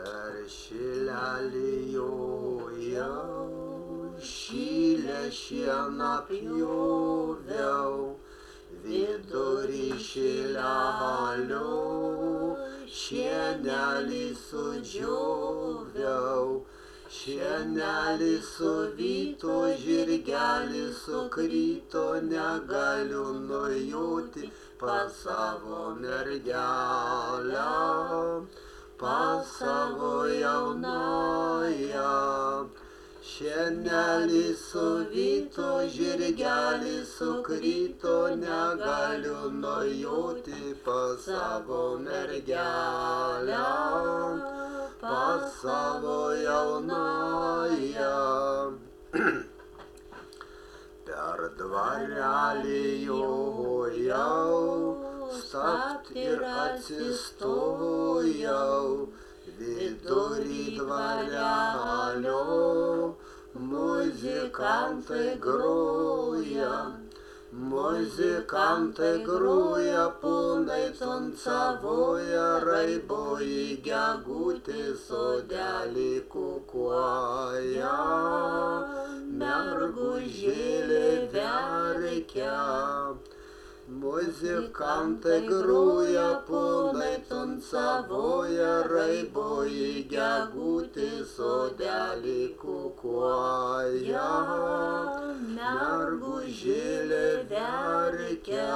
Per šilelį jojau, šilę šieną pjoviau, vidury šilelio šienelį sudžioviau. Šienelį suvyto, žirgelis sukrito, negaliu nujoti pas savo mergelę, pas savo jaunąją. Šienelį suvyto, žirgelis sukrito, negaliu nujoti pas savo mergelę, pas savo jaunąją. Per dvarelį jojau, stapt ir atsistojau, vidury dvarelio muzikantai groja. Muzikantai groja, ponai tancavoja, raiboji gegutė sodelį kukuoja, mergužėlė verkia. Muzikantai groja, ponai tancavoja, raiboji gegutė sodelį kukuoja, mergužėlė verkia.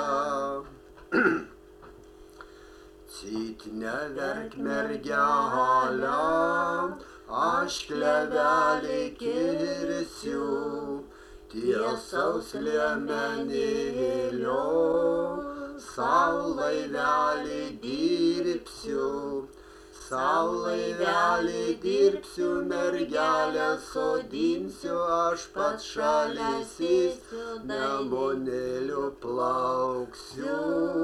Cyt neverk mergelę, aš klevelį kirsiu, tiesaus liemenėlio sau laivelį dirbsiu. Sau laivelį dirbsiu, mergelę sodinsiu, aš pats šalia sėsiu, nemunėliu plauksiu,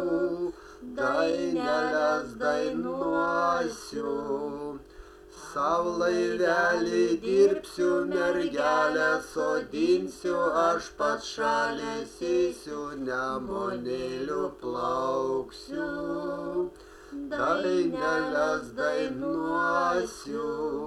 daineles dainuosiu. Sau laivelį dirbsiu, mergelę sodinsiu, aš pats šalia sėsiu, nemunėliu plauksiu, daineles dainuosiu.